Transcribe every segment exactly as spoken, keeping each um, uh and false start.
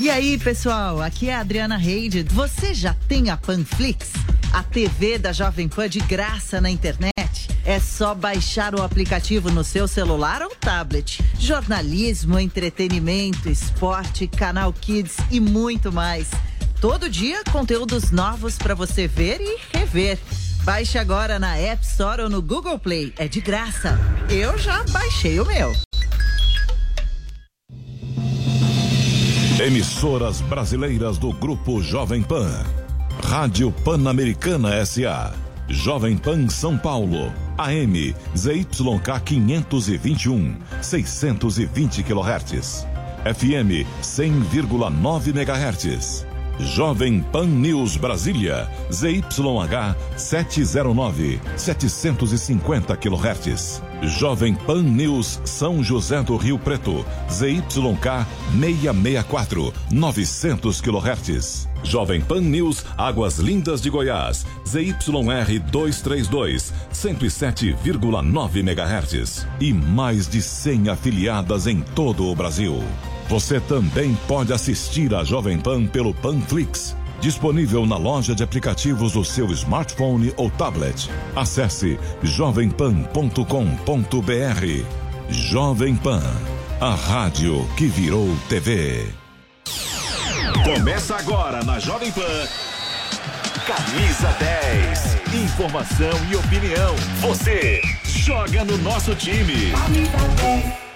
E aí, pessoal, aqui é a Adriana Reide. Você já tem a Panflix? A T V da Jovem Pan de graça na internet? É só baixar o aplicativo no seu celular ou tablet. Jornalismo, entretenimento, esporte, canal Kids e muito mais. Todo dia, conteúdos novos para você ver e rever. Baixe agora na App Store ou no Google Play. É de graça. Eu já baixei o meu. Emissoras brasileiras do Grupo Jovem Pan. Rádio Pan-Americana S A. Jovem Pan São Paulo. A M Z Y K quinhentos e vinte e um, seiscentos e vinte quilohertz. F M cem vírgula nove megahertz. Jovem Pan News Brasília, Z Y H setecentos e nove, setecentos e cinquenta quilohertz. Jovem Pan News São José do Rio Preto, Z Y K seiscentos e sessenta e quatro, novecentos quilohertz. Jovem Pan News Águas Lindas de Goiás, Z Y R duzentos e trinta e dois, cento e sete vírgula nove megahertz. E mais de cem afiliadas em todo o Brasil. Você também pode assistir a Jovem Pan pelo Panflix, disponível na loja de aplicativos do seu smartphone ou tablet. Acesse jovem pan ponto com ponto b r. Jovem Pan, a rádio que virou T V. Começa agora na Jovem Pan. Camisa dez. Informação e opinião. Você joga no nosso time. Camisa dez.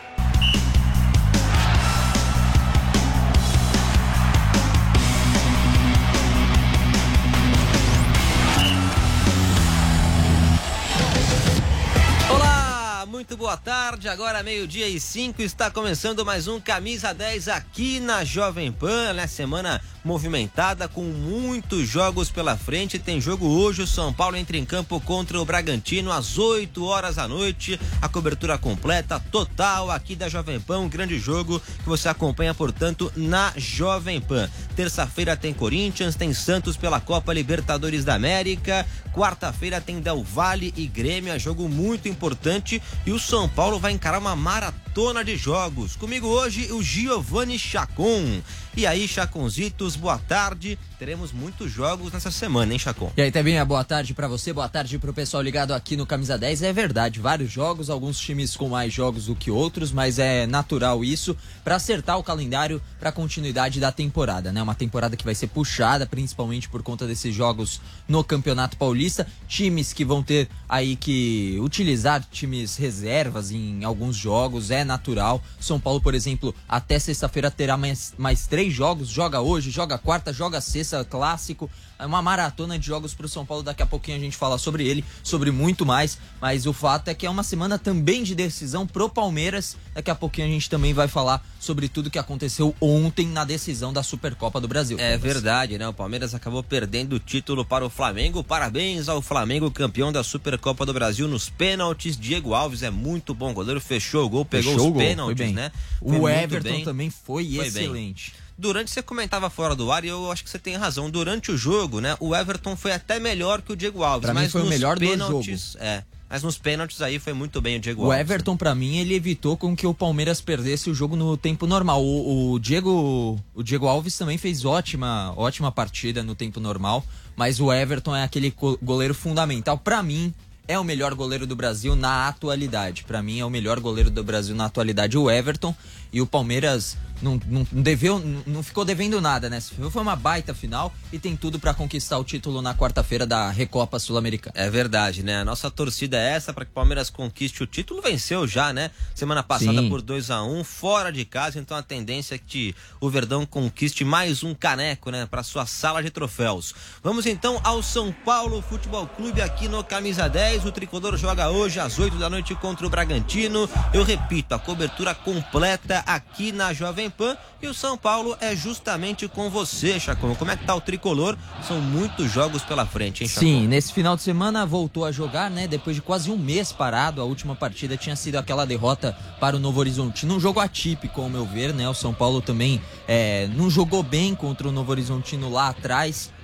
Muito boa tarde, agora meio-dia e cinco, está começando mais um Camisa dez aqui na Jovem Pan, né? Semana movimentada com muitos jogos pela frente. Tem jogo hoje, o São Paulo entra em campo contra o Bragantino às oito horas da noite. A cobertura completa, total aqui da Jovem Pan, um grande jogo que você acompanha, portanto, na Jovem Pan. Terça-feira tem Corinthians, tem Santos pela Copa Libertadores da América. Quarta-feira tem Del Valle e Grêmio, é jogo muito importante. E o São Paulo vai encarar uma maratona de jogos. Comigo hoje o Giovanni Chacon. E aí, Chaconzitos, boa tarde. Teremos muitos jogos nessa semana, hein, Chacon? E aí, Tebinha, boa tarde pra você, boa tarde pro pessoal ligado aqui no Camisa dez. É verdade, vários jogos, alguns times com mais jogos do que outros, mas é natural isso pra acertar o calendário pra continuidade da temporada, né? Uma temporada que vai ser puxada, principalmente por conta desses jogos no Campeonato Paulista. Times que vão ter aí que utilizar times reservas em alguns jogos, é natural. São Paulo, por exemplo, até sexta-feira terá mais, mais três jogos, joga hoje, joga quarta, joga sexta, clássico, é uma maratona de jogos pro São Paulo. Daqui a pouquinho a gente fala sobre ele, sobre muito mais, mas o fato é que é uma semana também de decisão pro Palmeiras. Daqui a pouquinho a gente também vai falar sobre tudo que aconteceu ontem na decisão da Supercopa do Brasil. É verdade, né? O Palmeiras acabou perdendo o título para o Flamengo. Parabéns ao Flamengo, campeão da Supercopa do Brasil nos pênaltis. Diego Alves é muito bom goleiro, fechou o gol, pegou fechou os pênaltis, né? Foi o Everton bem. também foi, foi excelente. Bem. Durante, você comentava fora do ar, e eu acho que você tem razão, durante o jogo, né, o Everton foi até melhor que o Diego Alves. Pra mas mim foi nos o melhor pênaltis, do jogo. É, mas nos pênaltis aí foi muito bem o Diego o Alves. O Everton, né? Pra mim, ele evitou com que o Palmeiras perdesse o jogo no tempo normal. O, o, Diego, o Diego Alves também fez ótima, ótima partida no tempo normal, mas o Everton é aquele goleiro fundamental. Pra mim, é o melhor goleiro do Brasil na atualidade. Pra mim, é o melhor goleiro do Brasil na atualidade, o Everton. E o Palmeiras não, não, deveu, não ficou devendo nada, né? Foi uma baita final e tem tudo pra conquistar o título na quarta-feira da Recopa Sul-Americana. É verdade, né? A nossa torcida é essa, pra que o Palmeiras conquiste o título. Venceu já, né? Semana passada Sim. por dois a um, fora de casa. Então a tendência é que o Verdão conquiste mais um caneco, né? Pra sua sala de troféus. Vamos então ao São Paulo Futebol Clube aqui no Camisa dez. O Tricolor joga hoje às oito da noite contra o Bragantino. Eu repito, a cobertura completa aqui na Jovem Pan, e o São Paulo é justamente com você, Chacon. Como é que tá o Tricolor? São muitos jogos pela frente, hein, Chacon? Sim, nesse final de semana voltou a jogar, né? Depois de quase um mês parado, a última partida tinha sido aquela derrota para o Novo Horizontino, um jogo atípico, ao meu ver, né? O São Paulo também é, não jogou bem contra o Novo Horizontino lá atrás.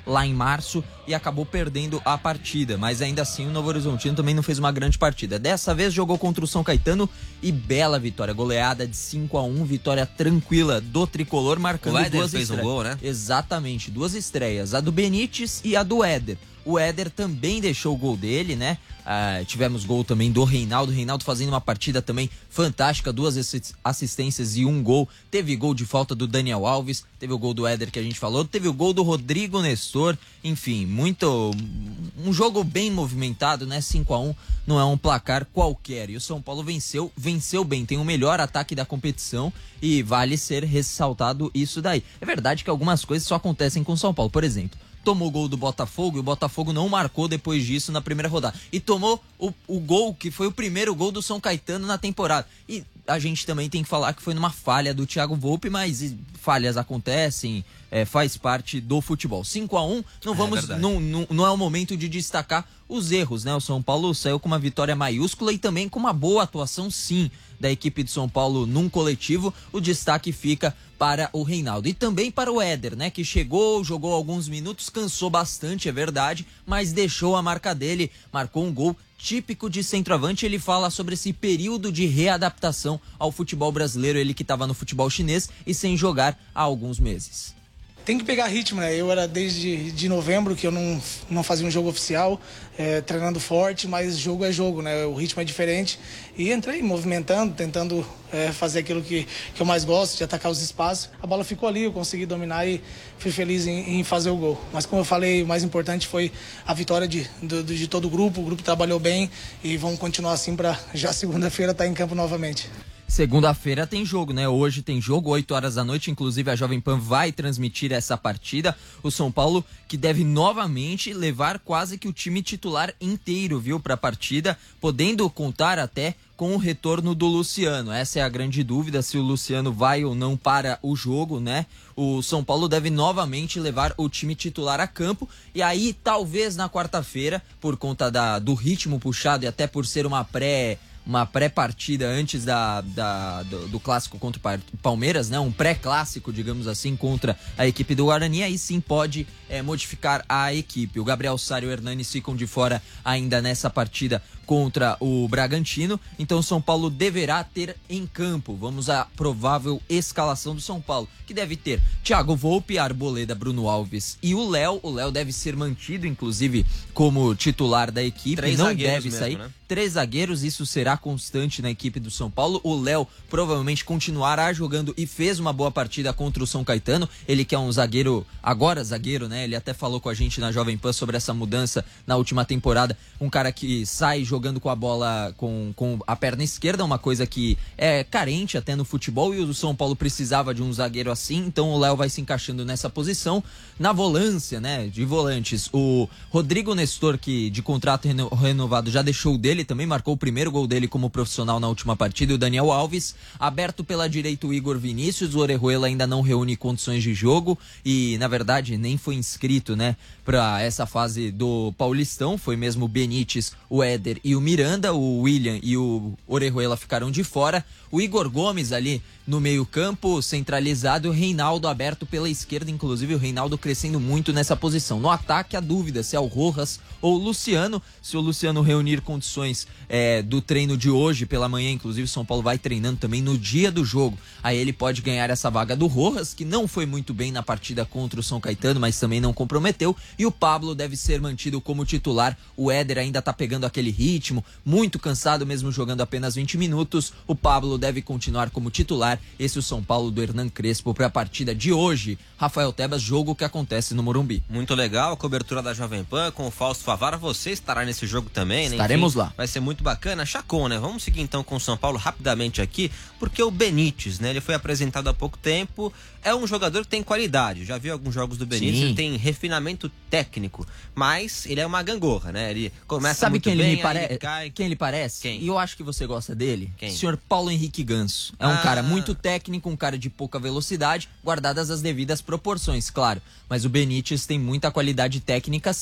lá em março e acabou perdendo a partida, mas ainda assim o Novo Horizontino também não fez uma grande partida. Dessa vez jogou contra o São Caetano e bela vitória, goleada de cinco a um, vitória tranquila do tricolor, marcando o Éder duas fez estreias. um gol, né? Exatamente, duas estreias, a do Benítez e a do Éder. O Éder também deixou o gol dele, né? Ah, tivemos gol também do Reinaldo. Reinaldo fazendo uma partida também fantástica, duas assistências e um gol. Teve gol de falta do Daniel Alves, teve o gol do Éder que a gente falou, teve o gol do Rodrigo Nestor. Enfim, muito um jogo bem movimentado, né? cinco a um não é um placar qualquer. E o São Paulo venceu, venceu bem, tem o melhor ataque da competição e vale ser ressaltado isso daí. É verdade que algumas coisas só acontecem com o São Paulo, por exemplo. Tomou o gol do Botafogo e o Botafogo não marcou depois disso na primeira rodada. E tomou o, o gol que foi o primeiro gol do São Caetano na temporada. E a gente também tem que falar que foi numa falha do Thiago Volpi, mas falhas acontecem, é, faz parte do futebol. cinco a um, não vamos, é não, não, não é o momento de destacar os erros, né? O São Paulo saiu com uma vitória maiúscula e também com uma boa atuação, sim, da equipe de São Paulo num coletivo. O destaque fica para o Reinaldo e também para o Éder, né? Que chegou, jogou alguns minutos, cansou bastante, é verdade, mas deixou a marca dele, marcou um gol típico de centroavante. Ele fala sobre esse período de readaptação ao futebol brasileiro, ele que estava no futebol chinês e sem jogar há alguns meses. Tem que pegar ritmo, né? Eu era desde de novembro que eu não, não fazia um jogo oficial, é, treinando forte, mas jogo é jogo, né? O ritmo é diferente. E entrei movimentando, tentando é, fazer aquilo que, que eu mais gosto, de atacar os espaços. A bola ficou ali, eu consegui dominar e fui feliz em, em fazer o gol. Mas como eu falei, o mais importante foi a vitória de, de, de todo o grupo. O grupo trabalhou bem e vamos continuar assim para já segunda-feira estar em campo novamente. Segunda-feira tem jogo, né? Hoje tem jogo, oito horas da noite, inclusive a Jovem Pan vai transmitir essa partida. O São Paulo que deve novamente levar quase que o time titular inteiro, viu, para a partida, podendo contar até com o retorno do Luciano. Essa é a grande dúvida, se o Luciano vai ou não para o jogo, né? O São Paulo deve novamente levar o time titular a campo e aí talvez na quarta-feira, por conta da, do ritmo puxado e até por ser uma pré... uma pré-partida antes da, da, do, do clássico contra o Palmeiras, né? Um pré-clássico, digamos assim, contra a equipe do Guarani, aí sim pode é, modificar a equipe. O Gabriel Sara e o Hernanes ficam de fora ainda nessa partida contra o Bragantino, então o São Paulo deverá ter em campo, vamos à provável escalação do São Paulo, que deve ter Thiago Volpi, Arboleda, Bruno Alves e o Léo. O Léo deve ser mantido, inclusive, como titular da equipe, Três não deve mesmo, sair. Né? Três zagueiros, isso será constante na equipe do São Paulo. O Léo provavelmente continuará jogando e fez uma boa partida contra o São Caetano. Ele que é um zagueiro, agora zagueiro, né? Ele até falou com a gente na Jovem Pan sobre essa mudança na última temporada. Um cara que sai jogando com a bola com, com a perna esquerda, uma coisa que é carente até no futebol, e o São Paulo precisava de um zagueiro assim, então o Léo vai se encaixando nessa posição. Na volância, né? De volantes, o Rodrigo Nestor, que de contrato reno, renovado já deixou dele, ele também marcou o primeiro gol dele como profissional na última partida, e o Daniel Alves, aberto pela direita o Igor Vinícius. O Orejuela ainda não reúne condições de jogo e, na verdade, nem foi inscrito, né, para essa fase do Paulistão. Foi mesmo o Benítez, o Éder e o Miranda. O William e o Orejuela ficaram de fora. O Igor Gomes ali no meio campo, centralizado, e o Reinaldo aberto pela esquerda, inclusive o Reinaldo crescendo muito nessa posição. No ataque, a dúvida se é o Rojas ou o Luciano. Se o Luciano reunir condições é, do treino de hoje pela manhã, inclusive o São Paulo vai treinando também no dia do jogo, aí ele pode ganhar essa vaga do Rojas, que não foi muito bem na partida contra o São Caetano, mas também não comprometeu, e o Pablo deve ser mantido como titular. O Éder ainda tá pegando aquele ritmo, muito cansado mesmo jogando apenas vinte minutos. O Pablo deve continuar como titular. Esse é o São Paulo do Hernan Crespo para a partida de hoje. Rafael Tebas, jogo que acontece no Morumbi. Muito legal, a cobertura da Jovem Pan com o Fausto Favara. Você estará nesse jogo também, né? Estaremos Enfim, lá. Vai ser muito bacana. Chacon, né? Vamos seguir então com o São Paulo rapidamente aqui, porque o Benítez, né? Ele foi apresentado há pouco tempo. É um jogador que tem qualidade. Já viu alguns jogos do Benítez? Sim. Ele tem refinamento técnico, mas ele é uma gangorra, né? Ele começa Sabe muito quem bem, ele me pare... ele cai. Quem ele parece? Quem? E eu acho que você gosta dele. Quem? Senhor Paulo Henrique Ganso. É um Ah. cara muito técnico, um cara de pouca velocidade, guardadas as devidas proporções, claro. Mas o Benítez tem muita qualidade técnica, sim.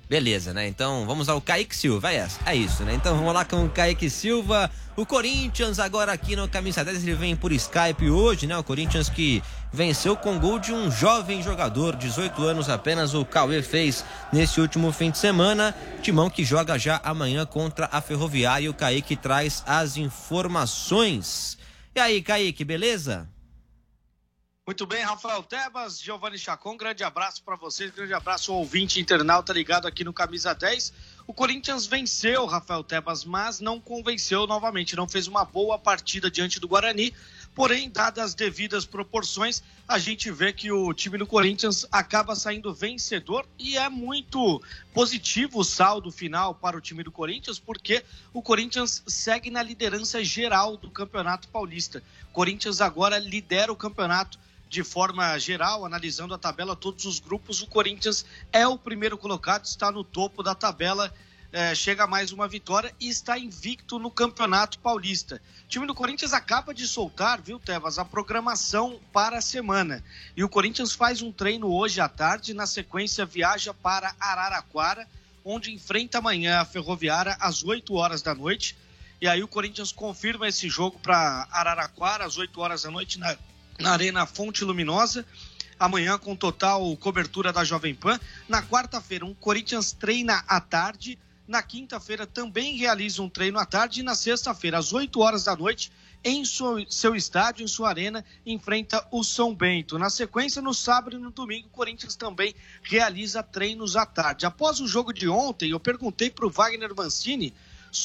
Beleza, né? Então vamos ao Kaique Silva, é, essa, é isso, né? Então vamos lá com o Kaique Silva. O Corinthians agora aqui no Camisa dez, ele vem por Skype hoje, né? O Corinthians que venceu com gol de um jovem jogador, dezoito anos apenas, o Cauê fez nesse último fim de semana. Timão que joga já amanhã contra a Ferroviária. O Kaique traz as informações. E aí, Kaique, beleza? Muito bem, Rafael Tebas, Giovanni Chacon, grande abraço para vocês, grande abraço ao ouvinte internauta ligado aqui no Camisa dez. O Corinthians venceu, Rafael Tebas, mas não convenceu novamente, não fez uma boa partida diante do Guarani, porém, dadas as devidas proporções, a gente vê que o time do Corinthians acaba saindo vencedor e é muito positivo o saldo final para o time do Corinthians, porque o Corinthians segue na liderança geral do Campeonato Paulista. O Corinthians agora lidera o campeonato de forma geral, analisando a tabela, todos os grupos, o Corinthians é o primeiro colocado, está no topo da tabela, é, chega a mais uma vitória e está invicto no Campeonato Paulista. O time do Corinthians acaba de soltar, viu, Tebas, a programação para a semana. E o Corinthians faz um treino hoje à tarde, na sequência viaja para Araraquara, onde enfrenta amanhã a Ferroviária às oito horas da noite. E aí o Corinthians confirma esse jogo para Araraquara, às oito horas da noite, na na Arena Fonte Luminosa, amanhã com total cobertura da Jovem Pan. Na quarta-feira, um Corinthians treina à tarde, na quinta-feira também realiza um treino à tarde e na sexta-feira, às oito horas da noite, em seu, seu estádio, em sua arena, enfrenta o São Bento. Na sequência, no sábado e no domingo, o Corinthians também realiza treinos à tarde. Após o jogo de ontem, eu perguntei para o Wagner Mancini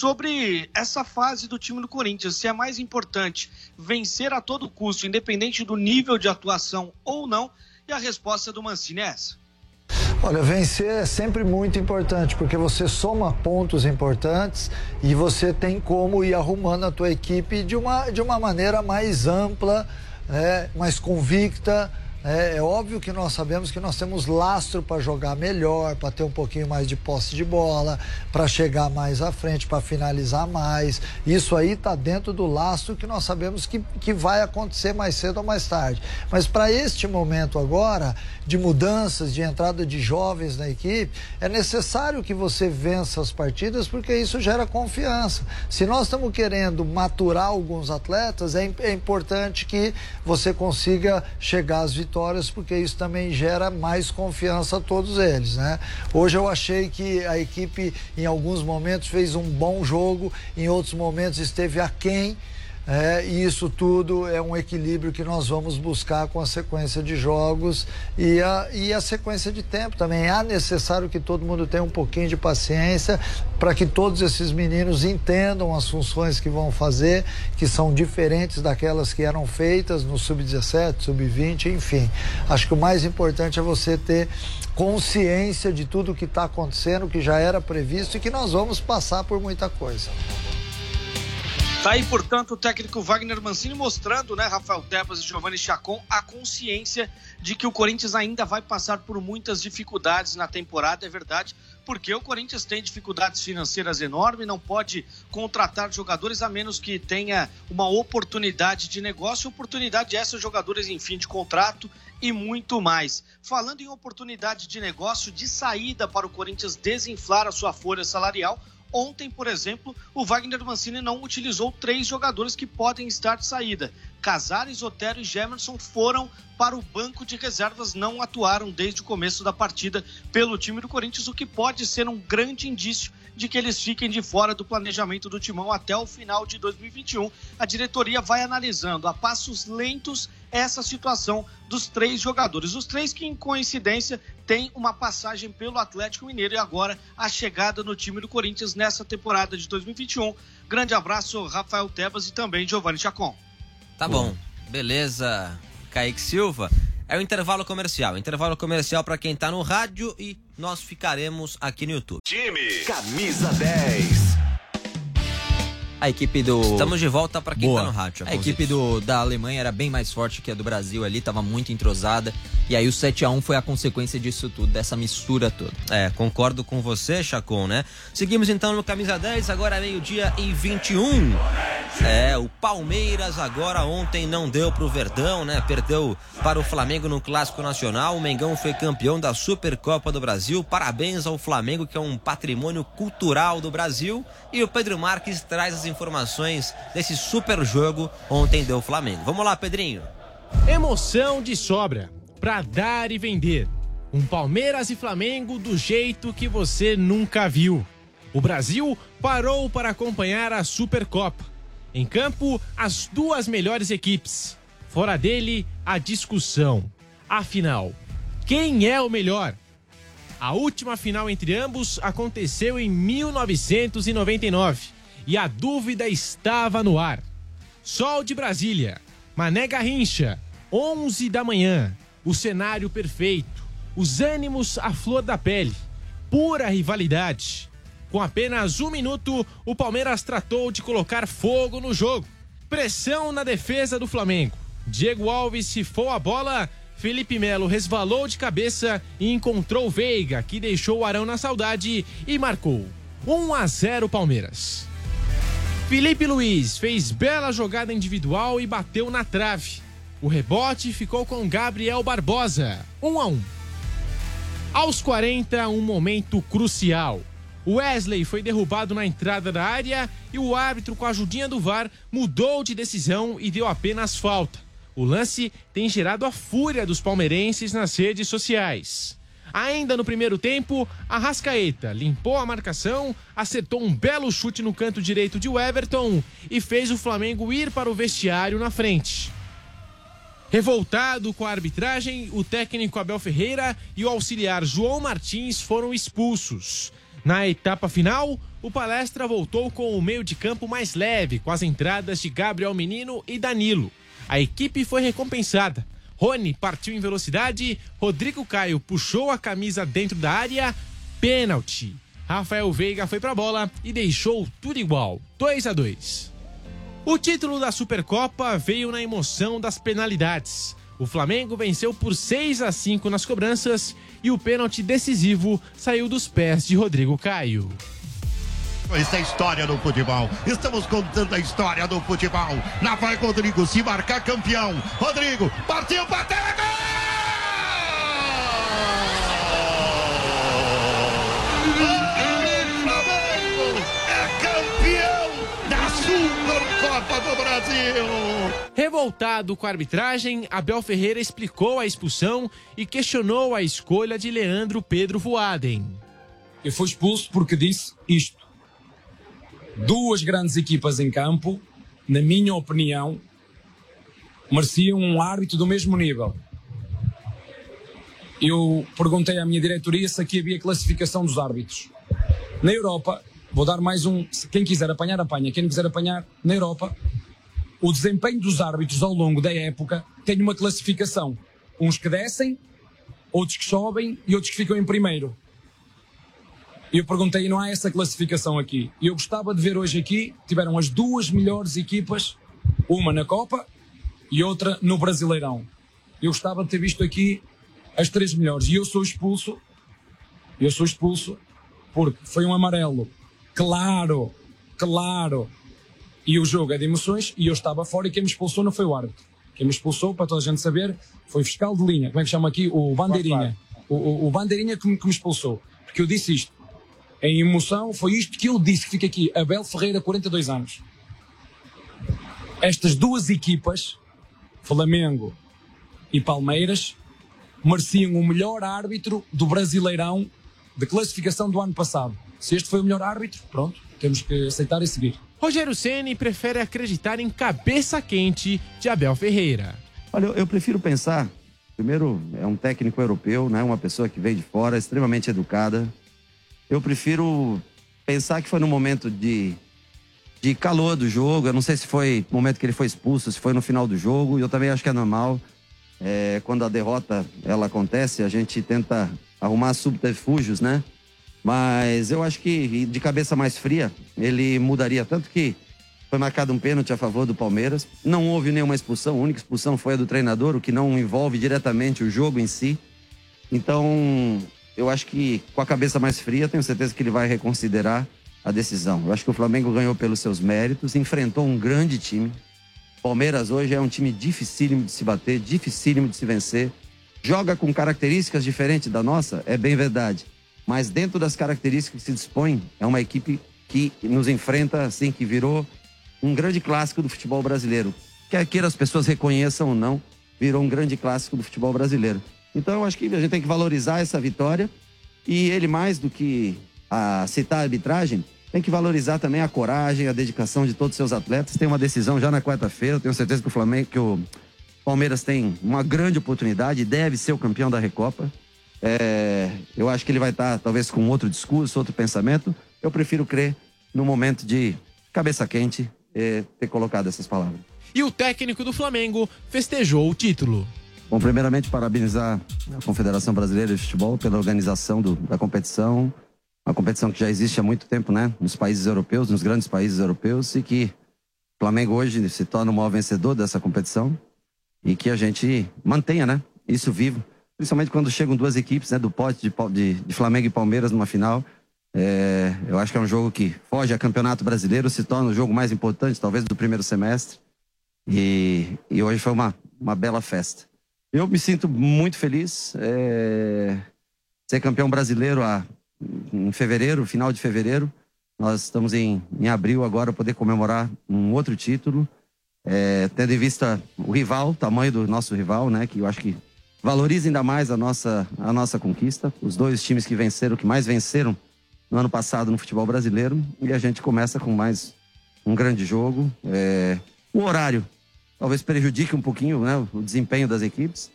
sobre essa fase do time do Corinthians, se é mais importante vencer a todo custo, independente do nível de atuação ou não, e a resposta do Mancini é essa. Olha, vencer é sempre muito importante, porque você soma pontos importantes e você tem como ir arrumando a tua equipe de uma, de uma maneira mais ampla, né, mais convicta. É, é óbvio que nós sabemos que nós temos lastro para jogar melhor, para ter um pouquinho mais de posse de bola, para chegar mais à frente, para finalizar mais. Isso aí está dentro do lastro que nós sabemos que, que vai acontecer mais cedo ou mais tarde. Mas para este momento agora, de mudanças, de entrada de jovens na equipe, é necessário que você vença as partidas, porque isso gera confiança. Se nós estamos querendo maturar alguns atletas, é, é importante que você consiga chegar às vitórias, porque isso também gera mais confiança a todos eles, né? Hoje eu achei que a equipe em alguns momentos fez um bom jogo, em outros momentos esteve aquém, é, e isso tudo é um equilíbrio que nós vamos buscar com a sequência de jogos e a, e a sequência de tempo também. É necessário que todo mundo tenha um pouquinho de paciência para que todos esses meninos entendam as funções que vão fazer, que são diferentes daquelas que eram feitas no sub dezessete, sub vinte, enfim. Acho que o mais importante é você ter consciência de tudo que está acontecendo, que já era previsto e que nós vamos passar por muita coisa. Tá aí, portanto, o técnico Wagner Mancini mostrando, né, Rafael Tebas e Giovanni Chacon, a consciência de que o Corinthians ainda vai passar por muitas dificuldades na temporada, é verdade, porque o Corinthians tem dificuldades financeiras enormes, não pode contratar jogadores a menos que tenha uma oportunidade de negócio, oportunidade essa, jogadores em fim de contrato e muito mais. Falando em oportunidade de negócio, de saída para o Corinthians desinflar a sua folha salarial, ontem, por exemplo, o Wagner Mancini não utilizou três jogadores que podem estar de saída. Casares, Otero e Gemerson foram para o banco de reservas, não atuaram desde o começo da partida pelo time do Corinthians, o que pode ser um grande indício de que eles fiquem de fora do planejamento do Timão até o final de dois mil e vinte e um. A diretoria vai analisando a passos lentos essa situação dos três jogadores. Os três que, em coincidência, têm uma passagem pelo Atlético Mineiro e agora a chegada no time do Corinthians nessa temporada de dois mil e vinte e um. Grande abraço, Rafael Tebas e também Giovanni Chacon. Tá bom, beleza, Kaique Silva. É o intervalo comercial. Intervalo comercial para quem tá no rádio e nós ficaremos aqui no YouTube. Time Camisa dez. A equipe do... Estamos de volta para quem Boa. tá no rádio. A equipe do, da Alemanha era bem mais forte que a do Brasil ali, tava muito entrosada. E aí o sete a um foi a consequência disso tudo, dessa mistura toda. É, concordo com você, Chacon, né? Seguimos então no Camisa dez, agora é meio-dia e vinte e um. É, o Palmeiras agora ontem não deu pro Verdão, né? Perdeu para o Flamengo no Clássico Nacional. O Mengão foi campeão da Supercopa do Brasil. Parabéns ao Flamengo, que é um patrimônio cultural do Brasil. E o Pedro Marques traz as informações desse super jogo ontem deu o Flamengo. Vamos lá, Pedrinho. Emoção de sobra, pra dar e vender. Um Palmeiras e Flamengo do jeito que você nunca viu. O Brasil parou para acompanhar a Supercopa. Em campo, as duas melhores equipes. Fora dele, a discussão. Afinal, quem é o melhor? A última final entre ambos aconteceu em mil novecentos e noventa e nove e a dúvida estava no ar. Sol de Brasília, Mané Garrincha, onze da manhã, o cenário perfeito, os ânimos à flor da pele, pura rivalidade. Com apenas um minuto, o Palmeiras tratou de colocar fogo no jogo. Pressão na defesa do Flamengo. Diego Alves cifou a bola, Felipe Melo resvalou de cabeça e encontrou Veiga, que deixou o Arão na saudade e marcou. um a zero Palmeiras. Felipe Luiz fez bela jogada individual e bateu na trave. O rebote ficou com Gabriel Barbosa. um a um. Aos quarenta, um momento crucial. Wesley foi derrubado na entrada da área e o árbitro, com a ajudinha do V A R, mudou de decisão e deu apenas falta. O lance tem gerado a fúria dos palmeirenses nas redes sociais. Ainda no primeiro tempo, Arrascaeta limpou a marcação, acertou um belo chute no canto direito de Everton e fez o Flamengo ir para o vestiário na frente. Revoltado com a arbitragem, o técnico Abel Ferreira e o auxiliar João Martins foram expulsos. Na etapa final, o Palestra voltou com o meio de campo mais leve, com as entradas de Gabriel Menino e Danilo. A equipe foi recompensada. Rony partiu em velocidade, Rodrigo Caio puxou a camisa dentro da área, pênalti. Rafael Veiga foi pra bola e deixou tudo igual, dois a dois. O título da Supercopa veio na emoção das penalidades. O Flamengo venceu por seis a cinco nas cobranças e o pênalti decisivo saiu dos pés de Rodrigo Caio. Isso é história do futebol. Estamos contando a história do futebol. Lá vai Rodrigo se marcar campeão. Rodrigo partiu, bateu, é gol! O Flamengo é campeão da Supercopa do Brasil. Revoltado com a arbitragem, Abel Ferreira explicou a expulsão e questionou a escolha de Leandro Pedro Voaden. Eu fui expulso porque disse isto. Duas grandes equipas em campo, na minha opinião, mereciam um árbitro do mesmo nível. Eu perguntei à minha diretoria se aqui havia classificação dos árbitros. Na Europa, vou dar mais um, quem quiser apanhar, apanha. Quem não quiser apanhar, na Europa, o desempenho dos árbitros ao longo da época tem uma classificação. Uns que descem, outros que sobem e outros que ficam em primeiro. E eu perguntei, não há essa classificação aqui. E eu gostava de ver hoje aqui, tiveram as duas melhores equipas, uma na Copa e outra no Brasileirão. Eu gostava de ter visto aqui as três melhores. E eu sou expulso, eu sou expulso porque foi um amarelo. Claro, claro. E o jogo é de emoções e eu estava fora e quem me expulsou não foi o árbitro. Quem me expulsou, para toda a gente saber, foi o fiscal de linha. Como é que chama aqui? O Bandeirinha. O, o, o Bandeirinha que me, que me expulsou. Porque eu disse isto. Em emoção, foi isto que eu disse que fica aqui. Abel Ferreira, quarenta e dois anos. Estas duas equipas, Flamengo e Palmeiras, mereciam o melhor árbitro do Brasileirão de classificação do ano passado. Se este foi o melhor árbitro, pronto, temos que aceitar e seguir. Rogério Ceni prefere acreditar em cabeça quente de Abel Ferreira. Olha, eu, eu prefiro pensar, primeiro, é um técnico europeu, né? Uma pessoa que veio de fora, extremamente educada. Eu prefiro pensar que foi no momento de, de calor do jogo. Eu não sei se foi no momento que ele foi expulso, se foi no final do jogo. E eu também acho que é normal. É, quando a derrota ela acontece, a gente tenta arrumar subterfúgios, né? Mas eu acho que de cabeça mais fria, ele mudaria. Tanto que foi marcado um pênalti a favor do Palmeiras. Não houve nenhuma expulsão. A única expulsão foi a do treinador, o que não envolve diretamente o jogo em si. Então, eu acho que com a cabeça mais fria, tenho certeza que ele vai reconsiderar a decisão. Eu acho que o Flamengo ganhou pelos seus méritos, enfrentou um grande time. Palmeiras hoje é um time dificílimo de se bater, dificílimo de se vencer. Joga com características diferentes da nossa, é bem verdade. Mas dentro das características que se dispõe, é uma equipe que nos enfrenta, assim, que virou um grande clássico do futebol brasileiro. Quer queira as pessoas reconheçam ou não, virou um grande clássico do futebol brasileiro. Então eu acho que a gente tem que valorizar essa vitória e ele, mais do que a citar a arbitragem, tem que valorizar também a coragem, a dedicação de todos os seus atletas. Tem uma decisão já na quarta-feira, eu tenho certeza que o Flamengo, que o Palmeiras tem uma grande oportunidade e deve ser o campeão da Recopa. É, eu acho que ele vai estar talvez com outro discurso, outro pensamento. Eu prefiro crer no momento de cabeça quente é, ter colocado essas palavras. E o técnico do Flamengo festejou o título. Bom, primeiramente parabenizar a Confederação Brasileira de Futebol pela organização do, da competição. Uma competição que já existe há muito tempo, né? Nos países europeus, nos grandes países europeus, e que o Flamengo hoje se torna o maior vencedor dessa competição e que a gente mantenha, né? Isso vivo. Principalmente quando chegam duas equipes, né? Do pote de, de, de Flamengo e Palmeiras numa final. É, eu acho que é um jogo que foge a Campeonato Brasileiro, se torna o jogo mais importante, talvez, do primeiro semestre. E, e hoje foi uma, uma bela festa. Eu me sinto muito feliz. É, ser campeão brasileiro há em fevereiro, final de fevereiro. Nós estamos em, em abril agora, poder comemorar um outro título, é, tendo em vista o rival, o tamanho do nosso rival, né, que eu acho que valoriza ainda mais a nossa, a nossa conquista. Os dois times que venceram, que mais venceram no ano passado no futebol brasileiro, e a gente começa com mais um grande jogo. É, o horário talvez prejudique um pouquinho, né, o desempenho das equipes,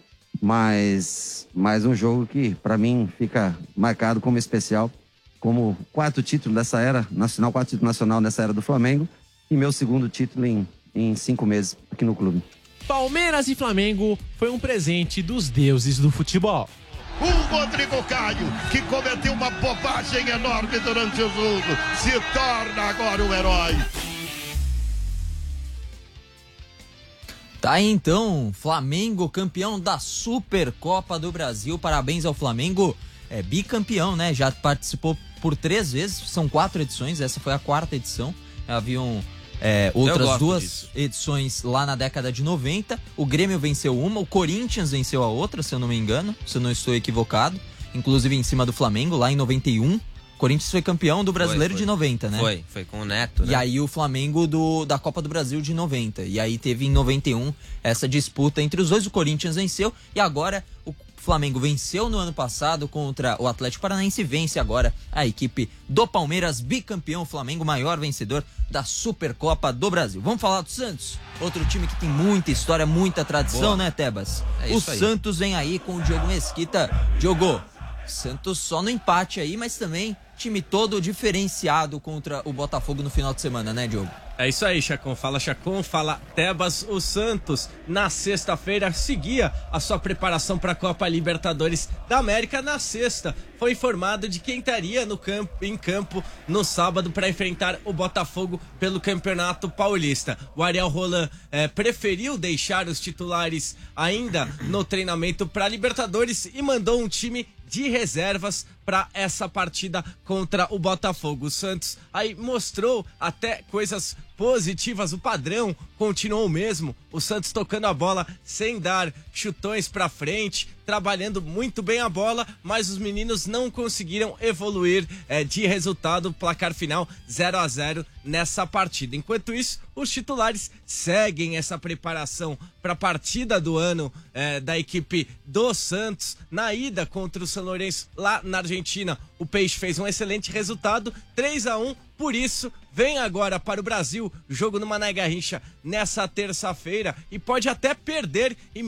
mas, mas um jogo que, para mim, fica marcado como especial, como quarto título dessa era nacional, quarto título nacional nessa era do Flamengo, e meu segundo título em, em cinco meses aqui no clube. Palmeiras e Flamengo foi um presente dos deuses do futebol. O Rodrigo Caio, que cometeu uma bobagem enorme durante o jogo, se torna agora um herói. Tá aí então, Flamengo campeão da Supercopa do Brasil. Parabéns ao Flamengo, é bicampeão, né? Já participou por três vezes, são quatro edições, essa foi a quarta edição. Haviam é, outras duas disso. edições lá na década de noventa. O Grêmio venceu uma, o Corinthians venceu a outra, se eu não me engano, se eu não estou equivocado. Inclusive em cima do Flamengo, lá em noventa e um. O Corinthians foi campeão do Brasileiro foi, foi. de noventa, né? Foi, foi com o Neto, né? E aí o Flamengo do, da Copa do Brasil de noventa. E aí teve em noventa e um essa disputa entre os dois. O Corinthians venceu e agora o Flamengo venceu no ano passado contra o Atlético Paranaense e vence agora a equipe do Palmeiras, bicampeão. Flamengo, maior vencedor da Supercopa do Brasil. Vamos falar do Santos? Outro time que tem muita história, muita tradição, Boa. né, Tebas? É o isso aí. Santos vem aí com o Diogo Mesquita. Diogo, Santos só no empate aí, mas também time todo diferenciado contra o Botafogo no final de semana, né, Diogo? É isso aí, Chacon. Fala, Chacon. Fala, Tebas. O Santos, na sexta-feira, seguia a sua preparação para a Copa Libertadores da América. Na sexta, foi informado de quem estaria no campo, em campo no sábado para enfrentar o Botafogo pelo Campeonato Paulista. O Ariel Roland eh, preferiu deixar os titulares ainda no treinamento para Libertadores e mandou um time de reservas para essa partida contra o Botafogo. O Santos aí mostrou até coisas positivas, o padrão continuou o mesmo, o Santos tocando a bola sem dar chutões para frente, trabalhando muito bem a bola, mas os meninos não conseguiram evoluir é, de resultado, placar final zero a zero nessa partida. Enquanto isso, os titulares seguem essa preparação para a partida do ano é, da equipe do Santos. Na ida contra o São Lourenço lá na Argentina, o Peixe fez um excelente resultado, três a um, por isso vem agora para o Brasil, jogo no Mané Garrincha nessa terça-feira e pode até perder e